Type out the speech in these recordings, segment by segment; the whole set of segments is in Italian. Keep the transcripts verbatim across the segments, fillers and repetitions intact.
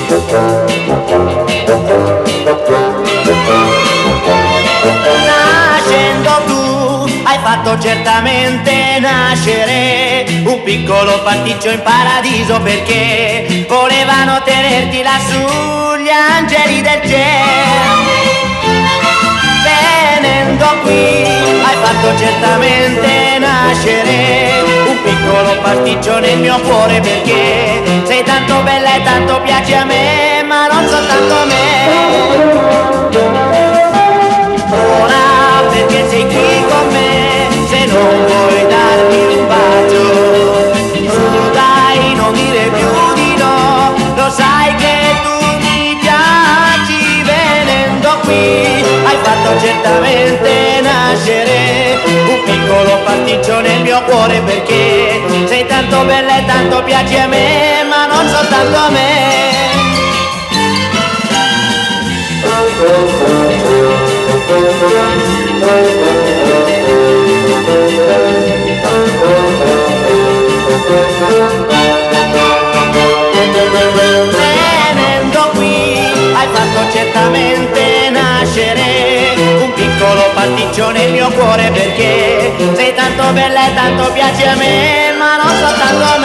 Nascendo tu hai fatto certamente nascere un piccolo pasticcio in paradiso, perché volevano tenerti lassù gli angeli del cielo. Venendo qui hai fatto certamente nascere un piccolo pasticcio nel mio cuore, perché sei tanto bella e tanto piaci a me, ma non soltanto a me. Ora perché sei qui con me, se non vuoi darmi un bacio, su dai, non dire più di no, lo sai che tu mi piaci. Venendo qui hai fatto certamente nascere un piccolo pasticcio nel mio cuore, perché sei tanto bella e tanto piaci a me, ma non soltanto a me. Venendo qui hai fatto certamente nascere un piccolo pasticcio nel mio cuore, perché sei tanto bella e tanto piaci a me, ma non soltanto a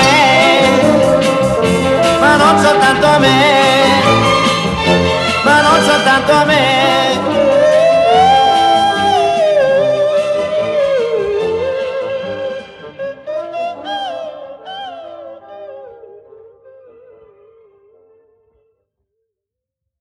me, ma non soltanto a me, ma non soltanto a me.